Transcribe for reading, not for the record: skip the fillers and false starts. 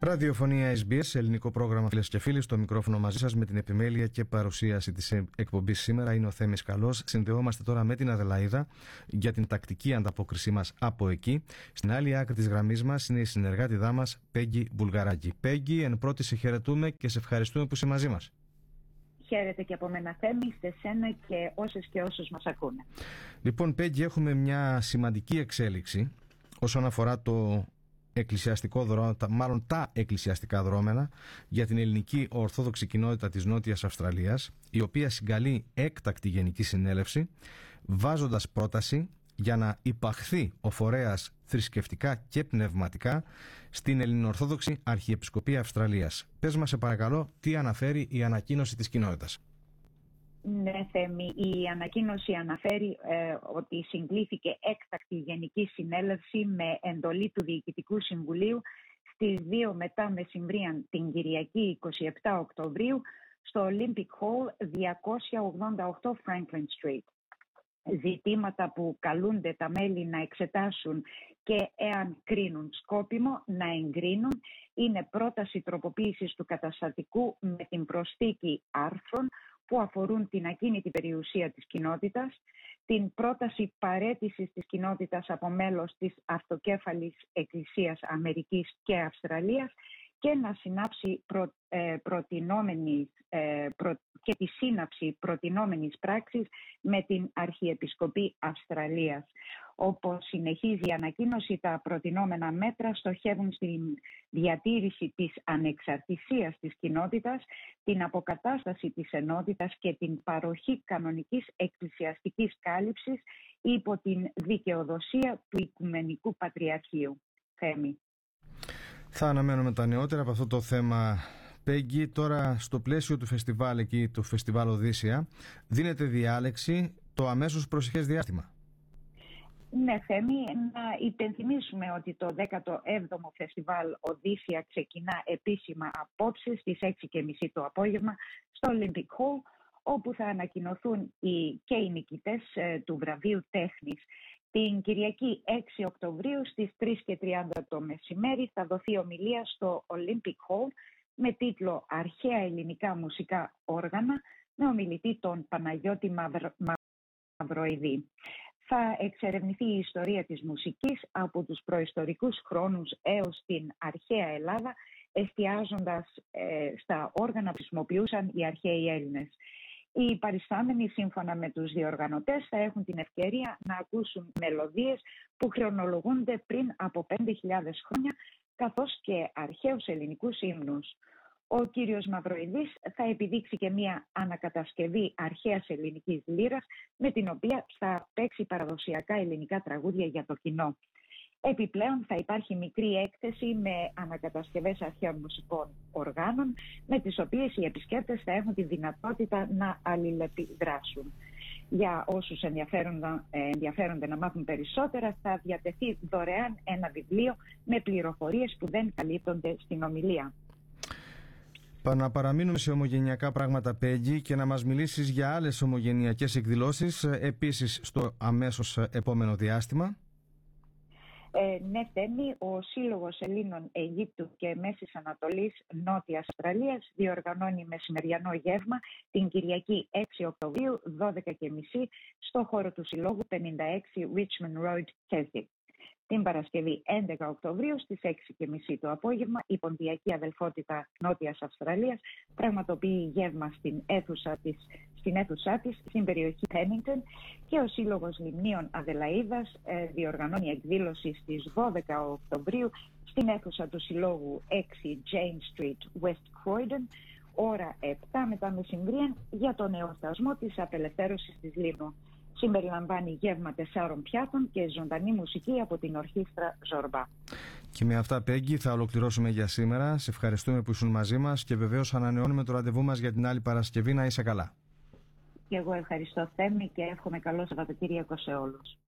Ραδιοφωνία SBS, ελληνικό πρόγραμμα, φίλες και φίλοι, στο μικρόφωνο μαζί σας με την επιμέλεια και παρουσίαση της εκπομπής σήμερα είναι ο Θέμης Καλός. Συνδεόμαστε τώρα με την Αδελαίδα για την τακτική ανταπόκρισή μας από εκεί. Στην άλλη άκρη της γραμμής μας είναι η συνεργάτηδά μας, Πέγγι Βουλγαράκη. Πέγγι, εν πρώτη σε χαιρετούμε και σε ευχαριστούμε που είσαι μαζί μας. Χαίρετε και από μένα, Θέμη, σε σένα και όσες και όσους μας ακούνε. Λοιπόν, Πέγγι, έχουμε μια σημαντική εξέλιξη όσον αφορά το εκκλησιαστικό δρόμο, μάλλον τα εκκλησιαστικά δρόμενα για την ελληνική ορθόδοξη κοινότητα της Νότιας Αυστραλίας, η οποία συγκαλεί έκτακτη γενική συνέλευση, βάζοντας πρόταση για να υπαχθεί ο φορέας θρησκευτικά και πνευματικά στην Ελληνοορθόδοξη Αρχιεπισκοπία Αυστραλίας. Πες μας, σε παρακαλώ, τι αναφέρει η ανακοίνωση της κοινότητας. Ναι, Θέμη, η ανακοίνωση αναφέρει ότι συγκλήθηκε έκτακτη γενική συνέλευση με εντολή του Διοικητικού Συμβουλίου στις 2 μετά μεσημβρίαν την Κυριακή 27 Οκτωβρίου στο Olympic Hall 288 Franklin Street. Ζητήματα που καλούνται τα μέλη να εξετάσουν και εάν κρίνουν σκόπιμο να εγκρίνουν είναι πρόταση τροποποίησης του καταστατικού με την προσθήκη άρθρων που αφορούν την ακίνητη περιουσία της κοινότητας, την πρόταση παραίτησης της κοινότητας από μέλος της Αυτοκέφαλης Εκκλησίας Αμερικής και Αυστραλίας και να συνάψει και τη σύναψη προτινόμενης πράξης με την Αρχιεπισκοπή Αυστραλίας. Όπως συνεχίζει η ανακοίνωση, τα προτινόμενα μέτρα στοχεύουν στην διατήρηση της ανεξαρτησίας της κοινότητας, την αποκατάσταση της ενότητας και την παροχή κανονικής εκκλησιαστικής κάλυψης υπό την δικαιοδοσία του Οικουμενικού Πατριαρχείου. Θέμη. Θα αναμένουμε τα νεότερα από αυτό το θέμα. Πέγγι, τώρα στο πλαίσιο του φεστιβάλ εκεί, του φεστιβάλ Οδύσσια, δίνεται διάλεξη το αμέσως προσεχές διάστημα. Ναι, Θέμη, να υπενθυμίσουμε ότι το 17ο φεστιβάλ Οδύσσια ξεκινά επίσημα απόψε στις 6:30 το απόγευμα στο Olympic Hall, όπου θα ανακοινωθούν και οι νικητές του βραβείου τέχνης. Την Κυριακή 6 Οκτωβρίου στις 3:30 το μεσημέρι θα δοθεί ομιλία στο Olympic Hall με τίτλο «Αρχαία ελληνικά μουσικά όργανα» με ομιλητή τον Παναγιώτη Μαυροειδή. Θα εξερευνηθεί η ιστορία της μουσικής από τους προϊστορικούς χρόνους έως την αρχαία Ελλάδα, εστιάζοντας στα όργανα που χρησιμοποιούσαν οι αρχαίοι Έλληνες. Οι παριστάμενοι, σύμφωνα με τους διοργανωτές, θα έχουν την ευκαιρία να ακούσουν μελωδίες που χρονολογούνται πριν από 5.000 χρόνια, καθώς και αρχαίους ελληνικούς ύμνους. Ο κύριος Μαυροειδής θα επιδείξει και μία ανακατασκευή αρχαίας ελληνικής λύρας, με την οποία θα παίξει παραδοσιακά ελληνικά τραγούδια για το κοινό. Επιπλέον θα υπάρχει μικρή έκθεση με ανακατασκευές αρχαίων μουσικών οργάνων, με τις οποίες οι επισκέπτες θα έχουν τη δυνατότητα να αλληλεπιδράσουν. Για όσους ενδιαφέρονται να μάθουν περισσότερα, θα διατεθεί δωρεάν ένα βιβλίο με πληροφορίες που δεν καλύπτονται στην ομιλία. Να παραμείνουμε σε ομογενειακά πράγματα, Πέγγι, και να μας μιλήσεις για άλλες ομογενειακές εκδηλώσεις επίσης στο αμέσως επόμενο διάστημα. Ναι, Θέμη, ο Σύλλογος Ελλήνων Αιγύπτου και Μέσης Ανατολής Νότιας Αυστραλίας διοργανώνει μεσημεριανό γεύμα την Κυριακή 6 Οκτωβρίου 12:30 στο χώρο του Συλλόγου 56 Richmond Road, Keswick. Την Παρασκευή 11 Οκτωβρίου στις 6:30 το απόγευμα η Ποντιακή Αδελφότητα Νότιας Αυστραλίας πραγματοποιεί γεύμα στην αίθουσά της στην περιοχή Pennington και ο Σύλλογος Λιμνίων Αδελαίδας διοργανώνει εκδήλωση στις 12 Οκτωβρίου στην αίθουσα του Συλλόγου 6 James Street, West Croydon, ώρα 7 μετά μεσημβρίαν για τον εορτασμό της απελευθέρωσης της Λίμνου. Συμπεριλαμβάνει γεύμα 4 πιάτων και ζωντανή μουσική από την ορχήστρα Ζορμπά. Και με αυτά, Πέγγι, θα ολοκληρώσουμε για σήμερα. Σε ευχαριστούμε που ήσουν μαζί μας και βεβαίως ανανεώνουμε το ραντεβού μας για την άλλη Παρασκευή. Να είσαι καλά. Και εγώ ευχαριστώ, Θέμη, και εύχομαι καλό Σαββατοκύριακο σε όλους.